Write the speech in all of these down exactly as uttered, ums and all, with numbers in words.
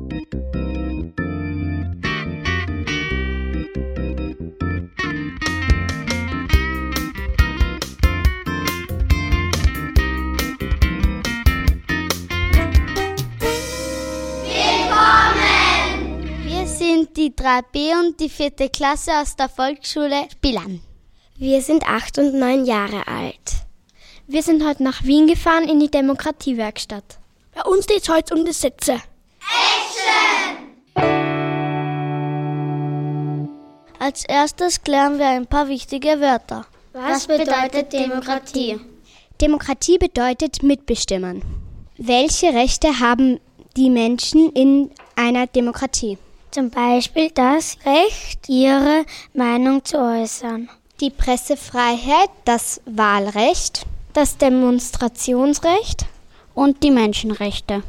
Die drei B und die vierte Klasse aus der Volksschule Spillern. Wir sind acht und neun Jahre alt. Wir sind heute nach Wien gefahren in die Demokratiewerkstatt. Bei uns geht es heute um Gesetze. Action! Als erstes klären wir ein paar wichtige Wörter. Was bedeutet Demokratie? Demokratie bedeutet mitbestimmen. Welche Rechte haben die Menschen in einer Demokratie? Zum Beispiel das Recht, ihre Meinung zu äußern. Die Pressefreiheit, das Wahlrecht, das Demonstrationsrecht und die Menschenrechte.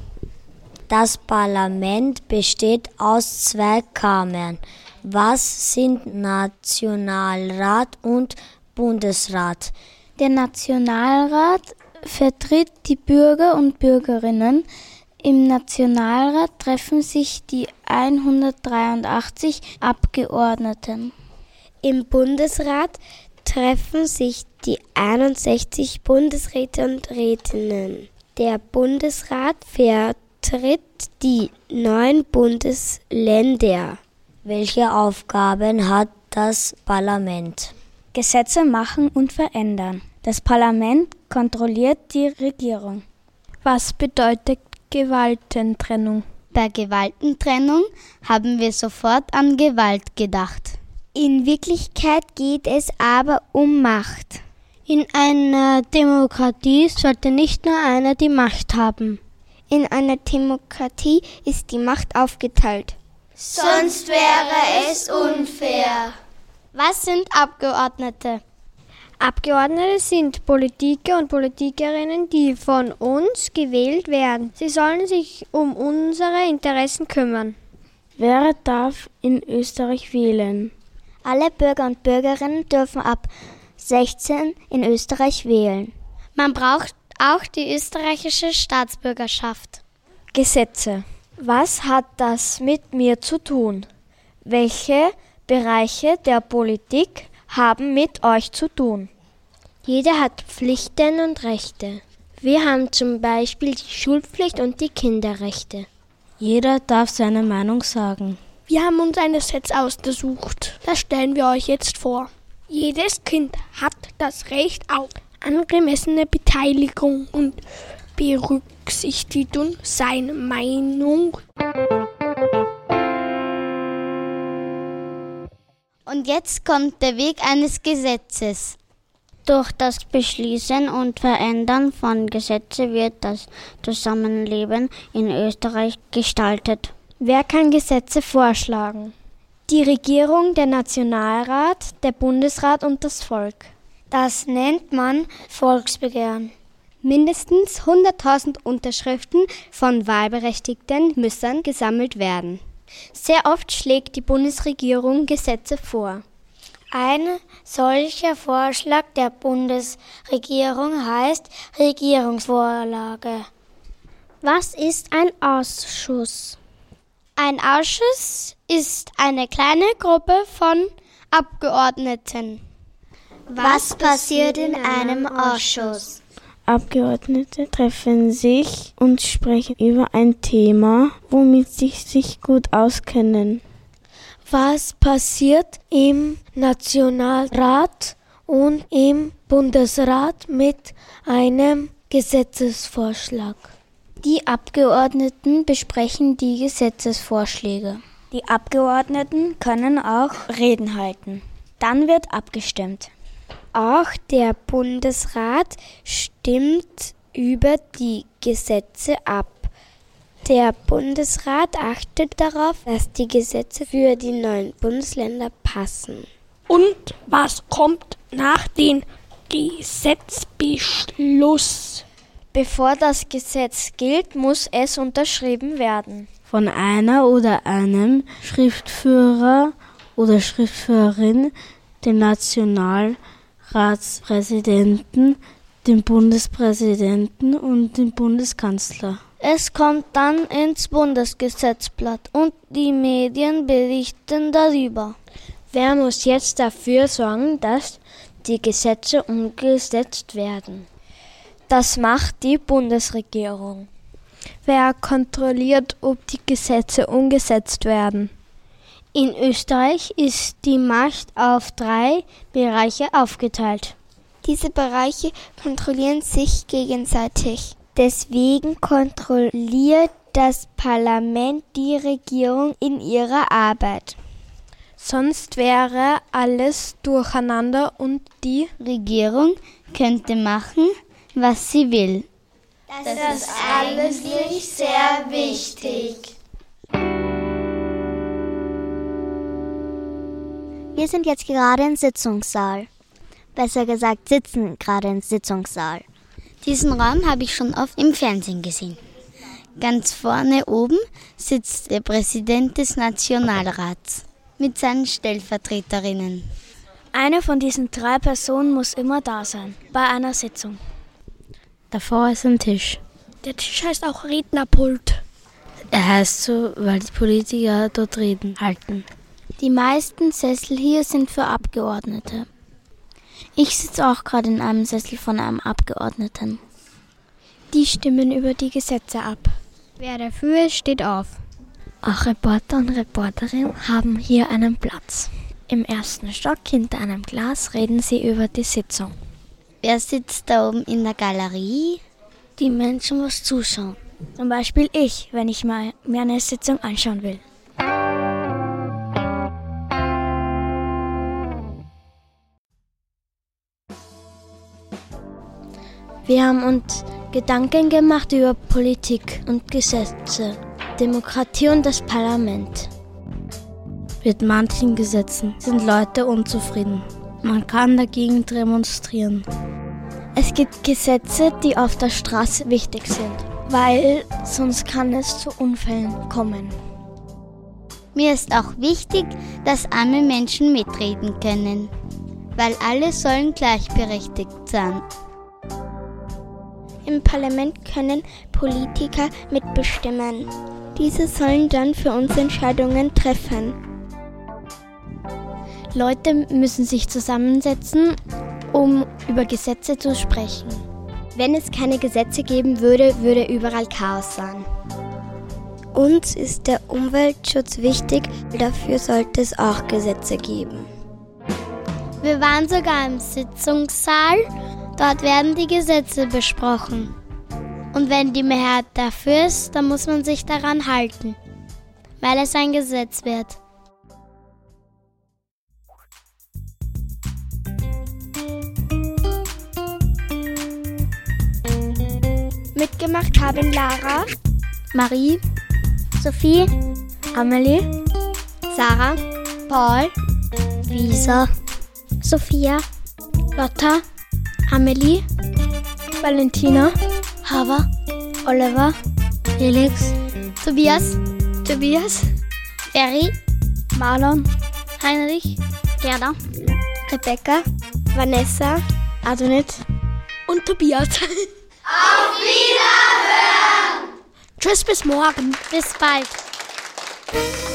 Das Parlament besteht aus zwei Kammern. Was sind Nationalrat und Bundesrat? Der Nationalrat vertritt die Bürger und Bürgerinnen. Im Nationalrat treffen sich die hundertdreiundachtzig Abgeordneten. Im Bundesrat treffen sich die einundsechzig Bundesräte und Rätinnen. Der Bundesrat vertritt die neun Bundesländer. Welche Aufgaben hat das Parlament? Gesetze machen und verändern. Das Parlament kontrolliert die Regierung. Was bedeutet Gewaltentrennung? Bei Gewaltentrennung haben wir sofort an Gewalt gedacht. In Wirklichkeit geht es aber um Macht. In einer Demokratie sollte nicht nur einer die Macht haben. In einer Demokratie ist die Macht aufgeteilt. Sonst wäre es unfair. Was sind Abgeordnete? Abgeordnete sind Politiker und Politikerinnen, die von uns gewählt werden. Sie sollen sich um unsere Interessen kümmern. Wer darf in Österreich wählen? Alle Bürger und Bürgerinnen dürfen ab sechzehn in Österreich wählen. Man braucht auch die österreichische Staatsbürgerschaft. Gesetze. Was hat das mit mir zu tun? Welche Bereiche der Politik haben mit euch zu tun? Jeder hat Pflichten und Rechte. Wir haben zum Beispiel die Schulpflicht und die Kinderrechte. Jeder darf seine Meinung sagen. Wir haben uns ein Gesetz ausgesucht. Das stellen wir euch jetzt vor. Jedes Kind hat das Recht auf angemessene Beteiligung und Berücksichtigung seiner Meinung. Und jetzt kommt der Weg eines Gesetzes. Durch das Beschließen und Verändern von Gesetzen wird das Zusammenleben in Österreich gestaltet. Wer kann Gesetze vorschlagen? Die Regierung, der Nationalrat, der Bundesrat und das Volk. Das nennt man Volksbegehren. Mindestens hunderttausend Unterschriften von Wahlberechtigten müssen gesammelt werden. Sehr oft schlägt die Bundesregierung Gesetze vor. Ein solcher Vorschlag der Bundesregierung heißt Regierungsvorlage. Was ist ein Ausschuss? Ein Ausschuss ist eine kleine Gruppe von Abgeordneten. Was passiert in einem Ausschuss? Abgeordnete treffen sich und sprechen über ein Thema, womit sie sich gut auskennen. Was passiert im Nationalrat und im Bundesrat mit einem Gesetzesvorschlag? Die Abgeordneten besprechen die Gesetzesvorschläge. Die Abgeordneten können auch Reden halten. Dann wird abgestimmt. Auch der Bundesrat stimmt über die Gesetze ab. Der Bundesrat achtet darauf, dass die Gesetze für die neuen Bundesländer passen. Und was kommt nach dem Gesetzbeschluss? Bevor das Gesetz gilt, muss es unterschrieben werden. Von einer oder einem Schriftführer oder Schriftführerin, dem Nationalratspräsidenten, dem Bundespräsidenten und dem Bundeskanzler. Es kommt dann ins Bundesgesetzblatt und die Medien berichten darüber. Wer muss jetzt dafür sorgen, dass die Gesetze umgesetzt werden? Das macht die Bundesregierung. Wer kontrolliert, ob die Gesetze umgesetzt werden? In Österreich ist die Macht auf drei Bereiche aufgeteilt. Diese Bereiche kontrollieren sich gegenseitig. Deswegen kontrolliert das Parlament die Regierung in ihrer Arbeit. Sonst wäre alles durcheinander und die Regierung könnte machen, was sie will. Das ist eigentlich sehr wichtig. Wir sind jetzt gerade im Sitzungssaal. Besser gesagt, sitzen gerade im Sitzungssaal. Diesen Raum habe ich schon oft im Fernsehen gesehen. Ganz vorne oben sitzt der Präsident des Nationalrats mit seinen Stellvertreterinnen. Eine von diesen drei Personen muss immer da sein, bei einer Sitzung. Davor ist ein Tisch. Der Tisch heißt auch Rednerpult. Er heißt so, weil die Politiker dort Reden halten. Die meisten Sessel hier sind für Abgeordnete. Ich sitze auch gerade in einem Sessel von einem Abgeordneten. Die stimmen über die Gesetze ab. Wer dafür ist, steht auf. Auch Reporter und Reporterinnen haben hier einen Platz. Im ersten Stock hinter einem Glas reden sie über die Sitzung. Wer sitzt da oben in der Galerie? Die Menschen, was zuschauen. Zum Beispiel ich, wenn ich mal mir eine Sitzung anschauen will. Wir haben uns Gedanken gemacht über Politik und Gesetze, Demokratie und das Parlament. Mit manchen Gesetzen sind Leute unzufrieden. Man kann dagegen demonstrieren. Es gibt Gesetze, die auf der Straße wichtig sind, weil sonst kann es zu Unfällen kommen. Mir ist auch wichtig, dass arme Menschen mitreden können, weil alle sollen gleichberechtigt sein. Im Parlament können Politiker mitbestimmen. Diese sollen dann für uns Entscheidungen treffen. Leute müssen sich zusammensetzen, um über Gesetze zu sprechen. Wenn es keine Gesetze geben würde, würde überall Chaos sein. Uns ist der Umweltschutz wichtig, dafür sollte es auch Gesetze geben. Wir waren sogar im Sitzungssaal, dort werden die Gesetze besprochen. Und wenn die Mehrheit dafür ist, dann muss man sich daran halten, weil es ein Gesetz wird. Mitgemacht haben Lara, Marie, Sophie, Amelie, Sarah, Paul, Lisa, Sophia, Lotta, Amelie, Valentina, Hava, Oliver, Felix, Tobias, Tobias, Ferry, Marlon, Heinrich, Gerda, Rebecca, Vanessa, Adonit und Tobias. Auf Wiederhören! Tschüss, bis morgen. Bis bald.